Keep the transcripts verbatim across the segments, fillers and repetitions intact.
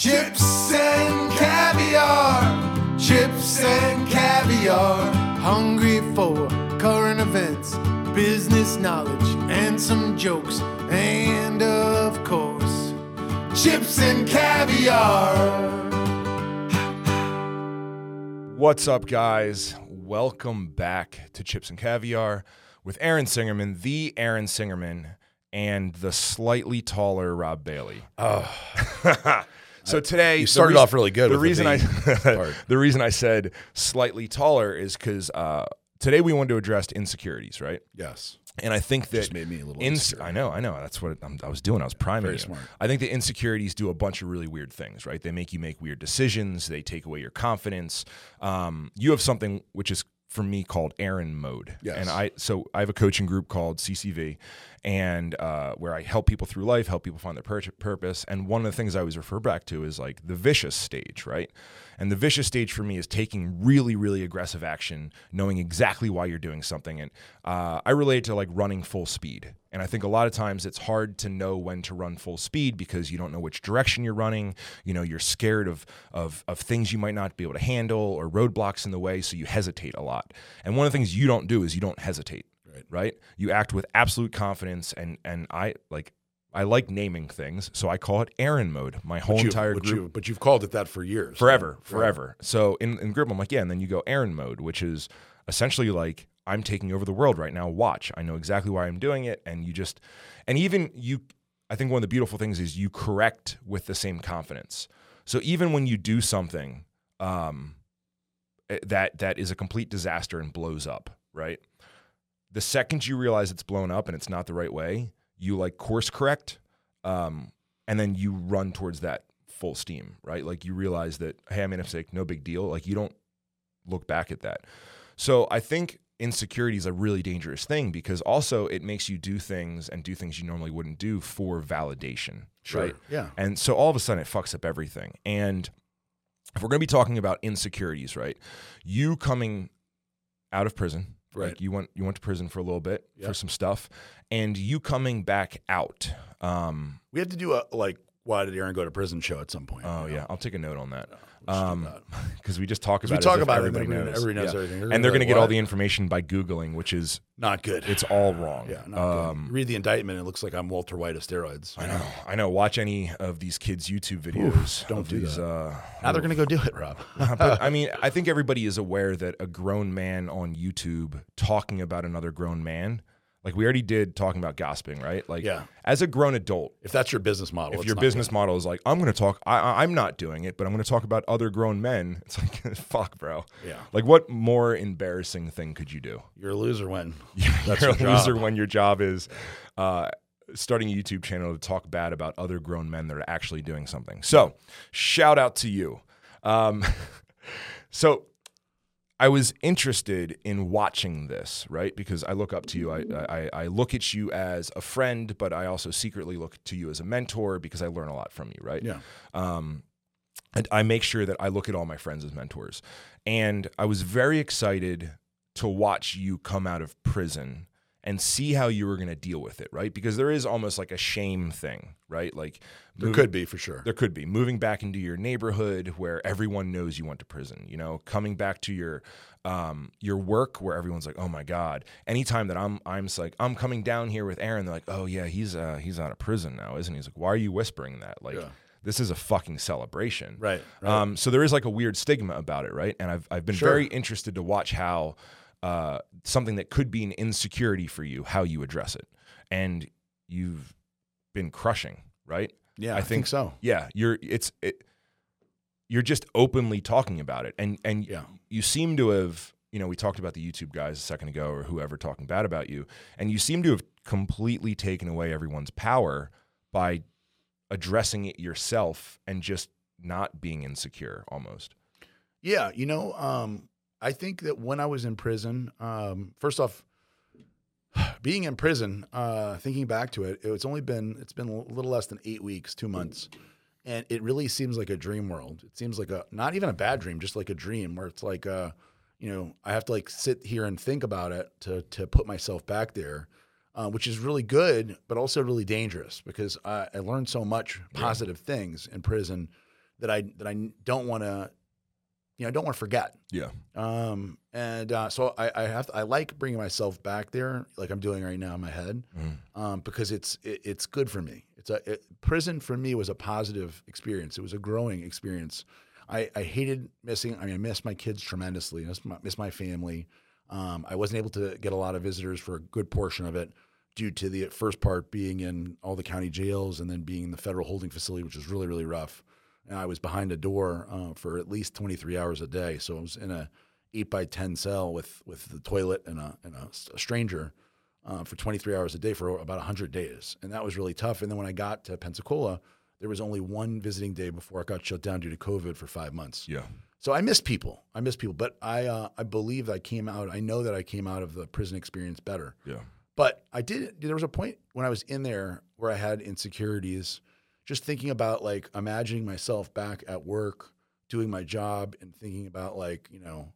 Chips and caviar, chips and caviar. Hungry for current events, business knowledge, and some jokes. And of course, chips and caviar. What's up, guys? Welcome back to Chips and Caviar with Aaron Singerman, the Aaron Singerman, and the slightly taller Rob Bailey. Oh. So today, you started reason, off really good. The with reason the I, the reason I said slightly taller is because uh, today we wanted to address insecurities, right? Yes. And I think that just made me a little ins- insecure. I know, I know. That's what I'm, I was doing. I was priming Very you. smart. I think the insecurities do a bunch of really weird things, right? They make you make weird decisions. They take away your confidence. Um, you have something which is for me called Aaron mode. Yes. And I so I have a coaching group called C C V, and uh, where I help people through life, help people find their pur- purpose. And one of the things I always refer back to is like the vicious stage, right? And the vicious stage for me is taking really, really aggressive action, knowing exactly why you're doing something. And uh, I relate it to like running full speed. And I think a lot of times it's hard to know when to run full speed because you don't know which direction you're running. You know, you're scared of of of things you might not be able to handle or roadblocks in the way, so you hesitate a lot. And one of the things you don't do is you don't hesitate, right? right? You act with absolute confidence, and and I like I like naming things, so I call it Aaron mode. My whole But you've- entire but group. you- but you've called it that for years. Forever, Right? forever. So in, in group, I'm like, yeah, and then you go Aaron mode, which is essentially like, I'm taking over the world right now. Watch. I know exactly why I'm doing it. And you just, and even you, I think one of the beautiful things is you correct with the same confidence. So even when you do something um, that that is a complete disaster and blows up, right? The second you realize it's blown up and it's not the right way, you like course correct, um, and then you run towards that full steam, right? Like you realize that, hey, I made a mistake, no big deal. Like you don't look back at that. So I think insecurity is a really dangerous thing because also it makes you do things and do things you normally wouldn't do for validation, Sure. right? Yeah. And so all of a sudden it fucks up everything. And if we're going to be talking about insecurities, right? You coming out of prison, Right. like you went you went to prison for a little bit Yep. for some stuff, and you coming back out. Um, We have to do a like why did Aaron go to prison show at some point. oh you know? yeah, I'll take a note on that. Let's do Um, that. because we just talk 'Cause about we it talk as if about it, everybody and everybody- knows, everybody knows Yeah. everything. and they're going to Like, get all what? the information by Googling, which is Not good. it's all wrong. yeah, not good. um, You read the indictment, it looks like I'm Walter White of steroids. I know, I know. Watch any of these kids' YouTube videos. don't of do these, that. Uh, Now they're going to go do it, Rob. but I mean, I think everybody is aware that a grown man on YouTube talking about another grown man, like we already did talking about gossiping, right? Like Yeah. as a grown adult, If that's your business model, if it's your not business good. model is like, I'm going to talk, I, I- I'm not doing it, but I'm going to talk about other grown men. It's like, fuck, bro. Yeah. Like what more embarrassing thing could you do? You're a loser when You're that's a your job. loser when your job is uh, starting a YouTube channel to talk bad about other grown men that are actually doing something. So shout out to you. Um, so I was interested in watching this, right? Because I look up to you. I, I I look at you as a friend, but I also secretly look to you as a mentor because I learn a lot from you, right? Yeah. Um, and I make sure that I look at all my friends as mentors. And I was very excited to watch you come out of prison and see how you were going to deal with it, right? Because there is almost like a shame thing, right? Like There moving- could be for sure. there could be moving back into your neighborhood where everyone knows you went to prison, you know, coming back to your um, your work where everyone's like, oh my God. Anytime that I'm I'm just like, I'm coming down here with Aaron, they're like, oh yeah, he's uh he's out of prison now, isn't he? He's like, why are you whispering that? Like Yeah. this is a fucking celebration. Right. right. Um, so there is like a weird stigma about it, right? And I've I've been Sure. very interested to watch how uh, something that could be an insecurity for you, how you address it. And you've been crushing, right? yeah, I I, think- think so. Yeah, you're it's it, you're just openly talking about it, and and Yeah. you seem to have, you know, we talked about the YouTube guys a second ago, or whoever talking bad about you, and you seem to have completely taken away everyone's power by addressing it yourself and just not being insecure, almost. Yeah, you know, um, I think that when I was in prison, um, first off, being in prison, uh, thinking back to it, it's only been it's been a little less than eight weeks, two months, and it really seems like a dream world. It seems like a not even a bad dream, just like a dream where it's like, uh, you know, I have to like sit here and think about it to to put myself back there, uh, which is really good, but also really dangerous because I, I learned so much positive things in prison that I that I don't want to, you know, I don't want to forget. Yeah. Um, and uh, so I, I have to, I like bringing myself back there, like I'm doing right now in my head, Mm. um, because it's it, it's good for me. It's a it, prison for me was a positive experience. It was a growing experience. I, I hated missing. I mean, I missed my kids tremendously. I missed my, missed my family. Um, I wasn't able to get a lot of visitors for a good portion of it due to the first part being in all the county jails and then being in the federal holding facility, which was really, really rough. And I was behind a door uh, for at least twenty-three hours a day. So I was in a eight by ten cell with with the toilet and a, and a, a stranger uh, for twenty-three hours a day for about one hundred days. And that was really tough. And then when I got to Pensacola, there was only one visiting day before it got shut down due to COVID for five months. Yeah. So I miss people. I miss people. But I uh, I believe I came out, I know that I came out of the prison experience better. Yeah. But I did, there was a point when I was in there where I had insecurities, just thinking about like imagining myself back at work, doing my job and thinking about like, you know,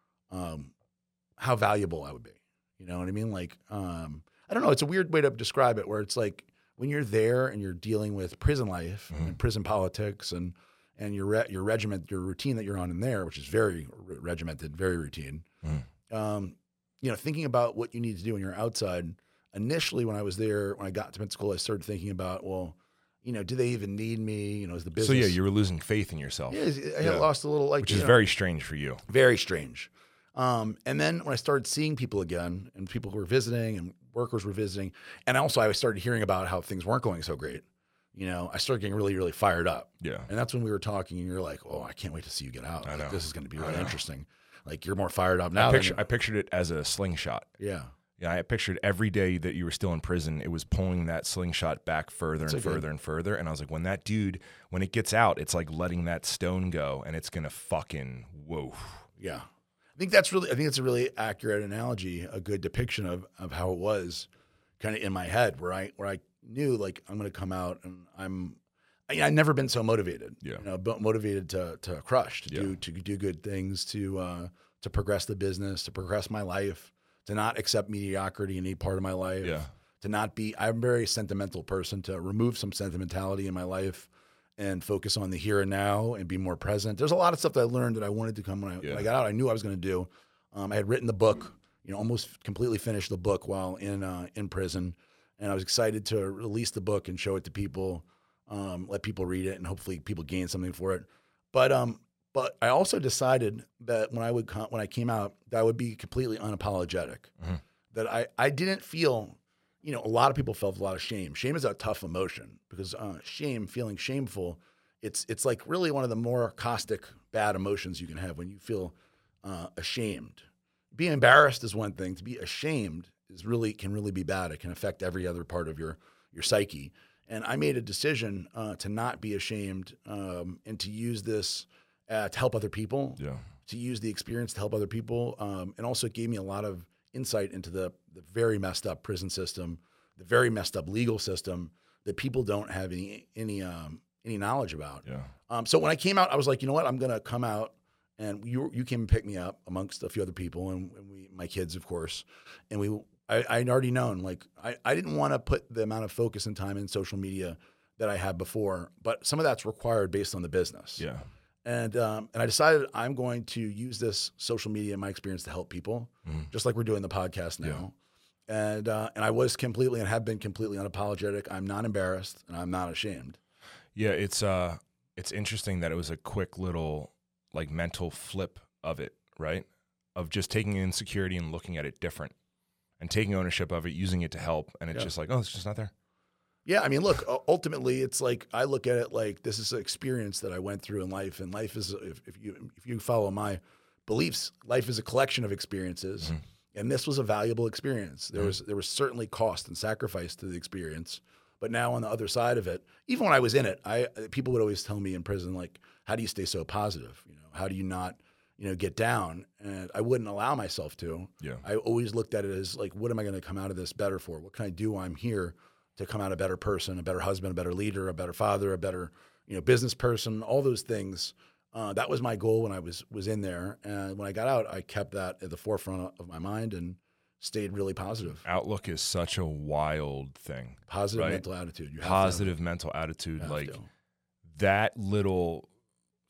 um, how valuable I would be. You know what I mean? Like, um, I don't know. It's a weird way to describe it where it's like when you're there and you're dealing with prison life Mhm. and prison politics and, and your, re- your regiment, your routine that you're on in there, which is very re- regimented, very routine. Mhm. Um, you know, thinking about what you need to do when you're outside. Initially, when I was there, when I got to Pensacola, I started thinking about, well, you know, do they even need me? You know, is the business? So yeah, you were losing faith in yourself, Yeah, I had Yeah. lost a little, like, which you is know, very strange for you. very strange. Um, and then when I started seeing people again, and people were visiting, and workers were visiting, and also I started hearing about how things weren't going so great. You know, I started getting really, really fired up. Yeah. And that's when we were talking, and you're like, "Oh, I can't wait to see you get out. I Like, know. this is going to be I really know. interesting. Like, you're more fired up now." I, than picture, you- I pictured it as a slingshot. yeah. Yeah, I pictured every day that you were still in prison, it was pulling that slingshot back further and It's okay. further and further. And I was like, when that dude, when it gets out, it's like letting that stone go, and it's gonna fucking whoa. Yeah. I think that's really, I think it's a really accurate analogy, a good depiction of, of how it was kind of in my head where I, where I knew like, I'm going to come out and I'm, I, I've never been so motivated, Yeah. you know, but motivated to, to crush, to Yeah. do, to do good things, to, uh, to progress the business, to progress my life, to not accept mediocrity in any part of my life, Yeah. to not be, I'm a very sentimental person, to remove some sentimentality in my life and focus on the here and now and be more present. There's a lot of stuff that I learned that I wanted to come when I, Yeah. when I got out. I knew I was going to do. Um, I had written the book, you know, almost completely finished the book while in uh, in prison, and I was excited to release the book and show it to people, um, let people read it, and hopefully people gain something for it. But um, but I also decided that when I would come, when I came out, that I would be completely unapologetic. Mhm. That I I didn't feel. You know, a lot of people felt a lot of shame. Shame is a tough emotion because uh, shame, feeling shameful, it's it's like really one of the more caustic, bad emotions you can have when you feel uh, ashamed. Being embarrassed is one thing. To be ashamed is really can really be bad. It can affect every other part of your your psyche. And I made a decision uh, to not be ashamed um, and to use this uh, to help other people. Yeah. To use the experience to help other people, um, and also it gave me a lot of insight into the the very messed up prison system, the very messed up legal system that people don't have any any um, any knowledge about. Yeah. Um, so when I came out, I was like, you know what, I'm gonna come out, and you you came and picked me up amongst a few other people, and, and we my kids, of course, and we I, I'd already known like I, I didn't want to put the amount of focus and time in social media that I had before, but some of that's required based on the business. Yeah. And um, and I decided I'm going to use this social media and my experience to help people, Mhm. just like we're doing the podcast now. And uh, and I was completely and have been completely unapologetic. I'm not embarrassed and I'm not ashamed. Yeah, it's uh it's interesting that it was a quick little like mental flip of it, right? Of just taking insecurity and looking at it different and taking ownership of it, using it to help, and it's Yeah. just like, oh, it's just not there. Yeah, I mean, look, u- ultimately, it's like I look at it like this is an experience that I went through in life, and life is if, if you if you follow my beliefs, life is a collection of experiences, Mhm. and this was a valuable experience. There Mhm. was there was certainly cost and sacrifice to the experience, but now on the other side of it, even when I was in it, I people would always tell me in prison like, "How do you stay so positive? You know, how do you not, you know, get down?" And I wouldn't allow myself to. Yeah. I always looked at it as like, what am I going to come out of this better for? What can I do while I'm here to come out a better person, a better husband, a better leader, a better father, a better, you know, business person, all those things. Uh, that was my goal when I was was in there. And when I got out, I kept that at the forefront of my mind and stayed really positive. Outlook is such a wild thing. Positive Right. mental attitude. You have Positive mental to attitude, have like to. that little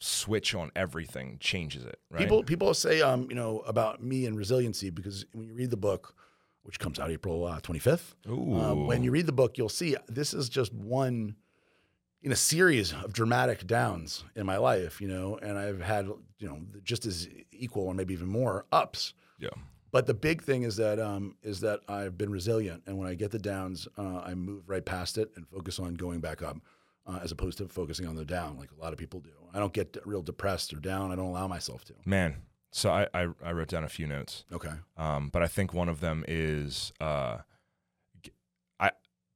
switch on everything changes it, right? People people say, um, you know, about me and resiliency, because when you read the book, which comes out April uh, twenty-fifth, um, when you read the book, you'll see this is just one in a series of dramatic downs in my life, you know, and I've had, you know, just as equal or maybe even more ups. Yeah. But the big thing is that um, is that I've been resilient, and when I get the downs, uh, I move right past it and focus on going back up, uh, as opposed to focusing on the down like a lot of people do. I don't get real depressed or down. I don't allow myself to. Man, so I I, I wrote down a few notes. Okay. Um, but I think one of them is uh, I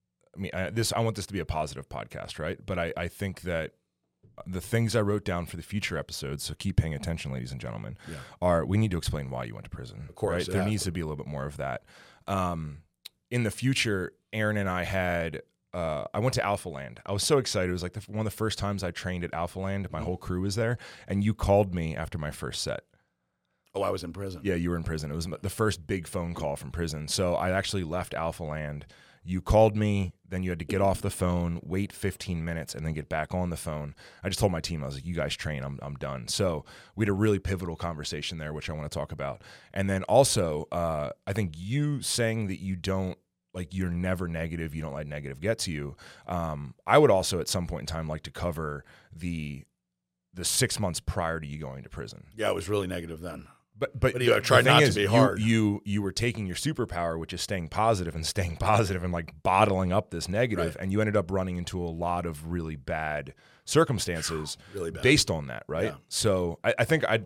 I mean I, this I want this to be a positive podcast, right? But I I think that the things I wrote down for the future episodes, so keep paying attention, ladies and gentlemen, Yeah. are we need to explain why you went to prison. Of course, right? it There has needs to. to be a little bit more of that. Um, in the future, Aaron and I had, uh, I went to Alpha Land. I was so excited. It was like the, one of the first times I trained at Alpha Land. My whole crew was there, and you called me after my first set. Oh, I was in prison. Yeah, you were in prison. It was the first big phone call from prison. So I actually left Alpha Land. You called me, then you had to get off the phone, wait fifteen minutes, and then get back on the phone. I just told my team, I was like, you guys train, I'm I'm done. So we had a really pivotal conversation there, which I want to talk about. And then also, uh, I think you saying that you don't, like you're never negative, you don't let negative get to you. Um, I would also at some point in time like to cover the the six months prior to you going to prison. Yeah, it was really negative then. But but, But you the- tried the thing not to is, be you- hard. You you were taking your superpower, which is staying positive and staying positive and like bottling up this negative, Right. and you ended up running into a lot of really bad circumstances Really bad. based on that, right? Yeah. So I, I think I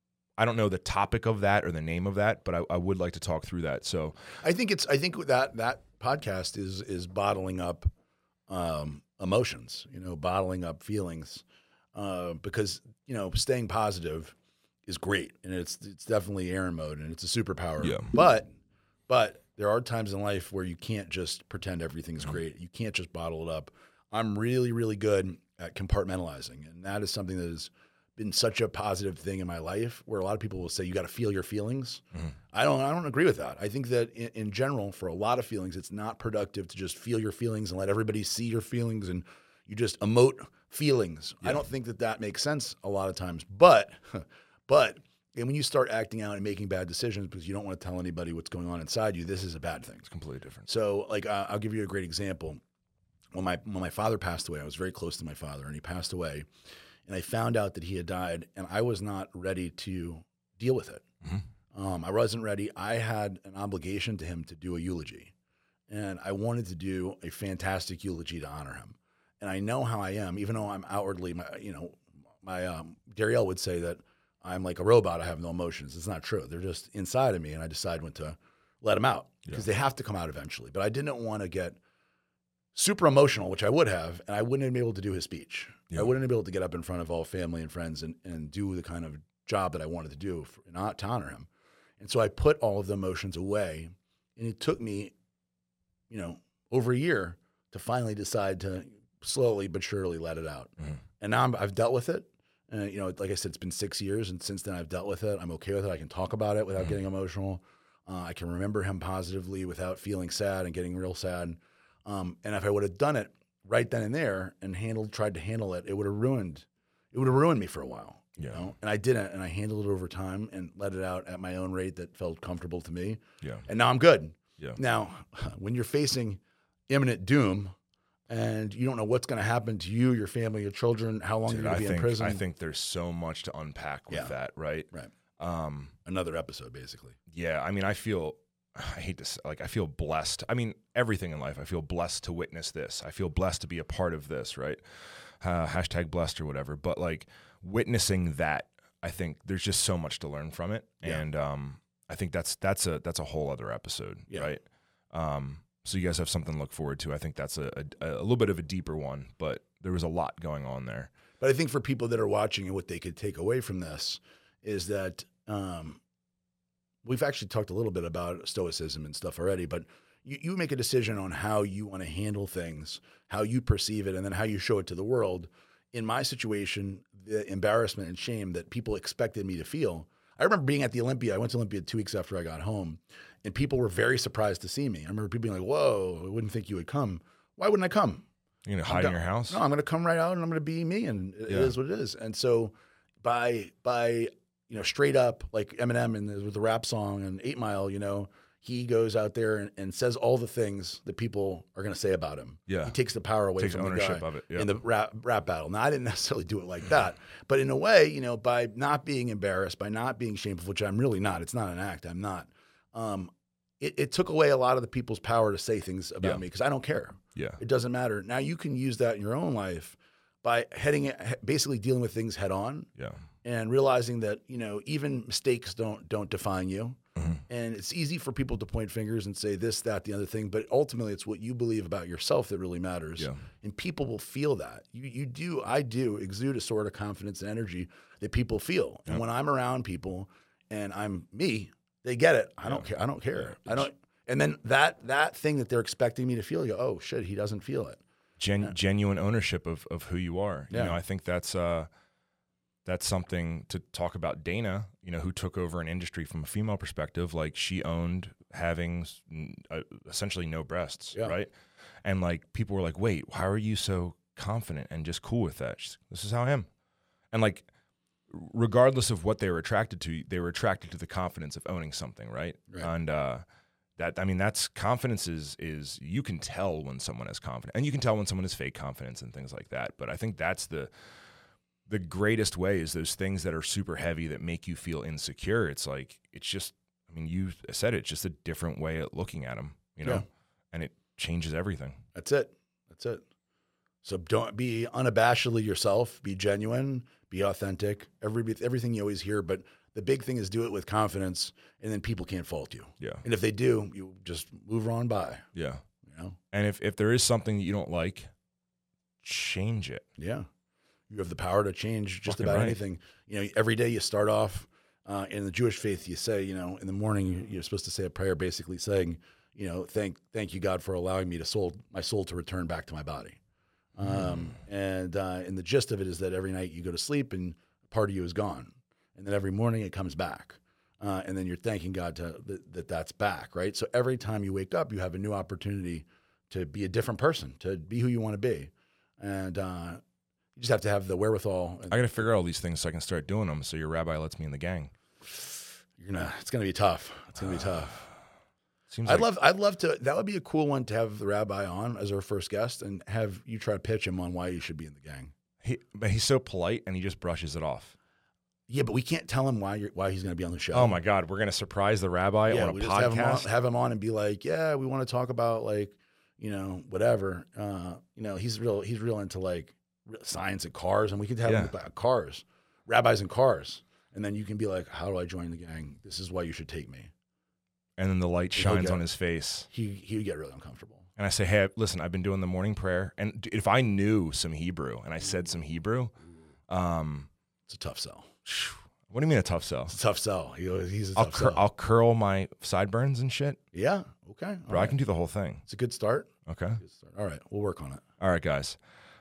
I don't know the topic of that or the name of that, but I, I would like to talk through that. So I think it's. I think that that podcast is is bottling up um, emotions. You know, bottling up feelings, uh, because you know, staying positive is great, and it's it's definitely Aaron mode, and it's a superpower. Yeah. But but there are times in life where you can't just pretend everything's great. You can't just bottle it up. I'm really really good at compartmentalizing, and that is something that has been such a positive thing in my life, where a lot of people will say you got to feel your feelings. I don't I don't agree with that. I think that in, in general, for a lot of feelings, it's not productive to just feel your feelings and let everybody see your feelings and you just emote feelings. I don't think that that makes sense a lot of times. But but and when you start acting out and making bad decisions because you don't want to tell anybody what's going on inside you, this is a bad thing. it's completely different. So, like, uh, I'll give you a great example. When my when my father passed away, I was very close to my father, and he passed away, and I found out that he had died, and I was not ready to deal with it. Mm-hmm. Um, I wasn't ready. I had an obligation to him to do a eulogy, and I wanted to do a fantastic eulogy to honor him. And I know how I am, even though I'm outwardly, my, you know, my um, Darielle would say that I'm like a robot. I have no emotions. It's not true. They're just inside of me, and I decided when to let them out because Yeah. they have to come out eventually. But I didn't want to get super emotional, which I would have, and I wouldn't have been able to do his speech. Yeah. I wouldn't have been able to get up in front of all family and friends and, and do the kind of job that I wanted to do for, not to honor him. And so I put all of the emotions away, and it took me, you know, over a year to finally decide to slowly but surely let it out. Mhm. And now I'm, I've dealt with it. Uh, you know, like I said, it's been six years, and since then I've dealt with it. I'm okay with it. I can talk about it without Mhm. getting emotional. Uh, I can remember him positively without feeling sad and getting real sad. Um, and if I would have done it right then and there and handled, tried to handle it, it would have ruined, it would have ruined me for a while. You Yeah. know? And I didn't, and I handled it over time and let it out at my own rate that felt comfortable to me. Yeah. And now I'm good. Yeah. Now, when you're facing imminent doom and you don't know what's going to happen to you, your family, your children, how long Dude, you're going I to be think in prison. I think there's so much to unpack with Yeah. that, right? Right. Um, Another episode, basically. Yeah, I mean, I feel, I hate to say, like, I feel blessed. I mean, everything in life, I feel blessed to witness this. I feel blessed to be a part of this, right? Uh, hashtag blessed or whatever. But like witnessing that, I think there's just so much to learn from it, Yeah. and um, I think that's that's a that's a whole other episode, Yeah. right? Um, so you guys have something to look forward to. I think that's a, a a little bit of a deeper one, but there was a lot going on there. But I think for people that are watching and what they could take away from this is that um, we've actually talked a little bit about stoicism and stuff already, but you, you make a decision on how you want to handle things, how you perceive it, and then how you show it to the world. In my situation, the embarrassment and shame that people expected me to feel. I remember being at the Olympia. I went to Olympia two weeks after I got home, and people were very surprised to see me. I remember people being like, whoa, I wouldn't think you would come. Why wouldn't I come? You know, I'm hide in go- your house. No, I'm going to come right out and I'm going to be me, and it Yeah. is what it is. And so by by you know straight up like Eminem and the, with the rap song and Eight Mile, you know, he goes out there and, and says all the things that people are going to say about him. Yeah. He takes the power away Takes from ownership the guy of it, yeah. in the rap rap battle. Now I didn't necessarily do it like that, but in a way, you know, by not being embarrassed, by not being shameful, which I'm really not. It's not an act. I'm not. Um, it, it took away a lot of the people's power to say things about Yeah. me because I don't care. Yeah. It doesn't matter. Now you can use that in your own life by heading it, basically dealing with things head on Yeah. and realizing that, you know, even mistakes don't don't define you. Mm-hmm. And it's easy for people to point fingers and say this, that, the other thing, but ultimately it's what you believe about yourself that really matters. Yeah. And people will feel that. You you do, I do exude a sort of confidence and energy that people feel. And Yep. when I'm around people and I'm me, they get it. I don't Yeah. care. I don't care. I don't and then that that thing that they're expecting me to feel, you go, oh shit, he doesn't feel it. Gen- Yeah. Genuine ownership of, of who you are. You Yeah. know, I think that's uh, that's something to talk about. Dana, you know, who took over an industry from a female perspective, like she owned having uh, essentially no breasts, Yeah. right? And like people were like, "Wait, how are you so confident and just cool with that?" She's, this is how I am. And like, regardless of what they were attracted to, they were attracted to the confidence of owning something, right? Right. And uh, that, I mean, that's confidence is is you can tell when someone is confident, and you can tell when someone is fake confidence and things like that. But I think that's the the greatest way is those things that are super heavy that make you feel insecure. It's like it's just, I mean, you said it, it's just a different way of looking at them, you know, Yeah. and it changes everything. That's it. That's it. So don't be unabashedly yourself. Be genuine. Be authentic. Every everything you always hear, but the big thing is do it with confidence, and then people can't fault you. Yeah, And if they do, you just move on by. yeah. You know? And if if there is something that you don't like, change it. Yeah. You have the power to change just Fucking about right. anything. You know, every day you start off uh, in the Jewish faith. You say, you know, in the morning you- you're supposed to say a prayer, basically saying, you know, thank thank you God for allowing me to soul my soul to return back to my body. Um, And uh, and the gist of it is that every night you go to sleep and part of you is gone, and then every morning it comes back, uh, and then you're thanking God to, that, that that's back, right? So every time you wake up, you have a new opportunity to be a different person, to be who you want to be, and uh, you just have to have the wherewithal. I got to figure out all these things so I can start doing them. So your rabbi lets me in the gang. You're gonna, it's gonna be tough. It's gonna be tough. Seems I'd like, love, I'd love to. That would be a cool one to have the rabbi on as our first guest, and have you try to pitch him on why you should be in the gang. he, but he's so polite and he just brushes it off. Yeah, but we can't tell him why you're, why he's going to be on the show. Oh my God, we're gonna surprise the rabbi yeah, on a we just have him, on, podcast. have him on and be like, yeah, we want to talk about like, you know, whatever. Uh, you know, he's real. He's real into like science and cars, and we could have him Yeah. about cars, rabbis and cars, and then you can be like, how do I join the gang? This is why you should take me. And then the light He'll shines get- on his face. He he would get really uncomfortable. And I say, hey, listen, I've been doing the morning prayer. And d- if I knew some Hebrew and I said some Hebrew, um, It's a tough sell. what do you mean a tough sell? It's a tough sell. He, he's a I'll, tough cur- sell. I'll curl my sideburns and shit. yeah. Okay. Bro, All I right. can do the whole thing. It's a good start. Okay. Good start. All right. We'll work on it. All right, guys.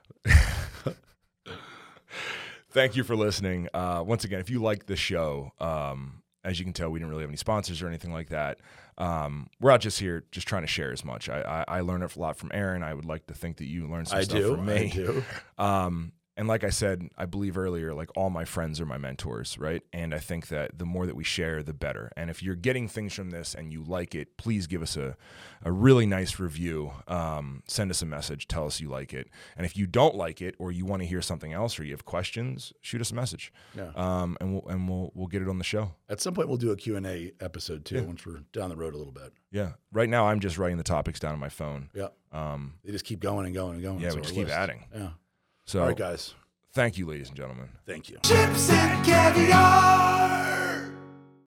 Thank you for listening. Uh, once again, if you like the show, um, as you can tell, we didn't really have any sponsors or anything like that. Um, we're out just here, just trying to share as much. I, I, I learn a lot from Aaron. I would like to think that you learned some I stuff do. from me. I do. Um, and like I said, I believe earlier, like all my friends are my mentors, right? And I think that the more that we share, the better. And if you're getting things from this and you like it, please give us a, a really nice review. Um, send us a message. Tell us you like it. And if you don't like it, or you want to hear something else, or you have questions, shoot us a message. Yeah. Um, and we'll and we'll we'll get it on the show. At some point, we'll do a Q and A episode too, Yeah. once we're down the road a little bit. Yeah. Right now, I'm just writing the topics down on my phone. Yeah. Um, They just keep going and going and going. yeah, It's we our just keep list. adding. Yeah. So All right, guys. thank you, ladies and gentlemen. Thank you. Chips and caviar.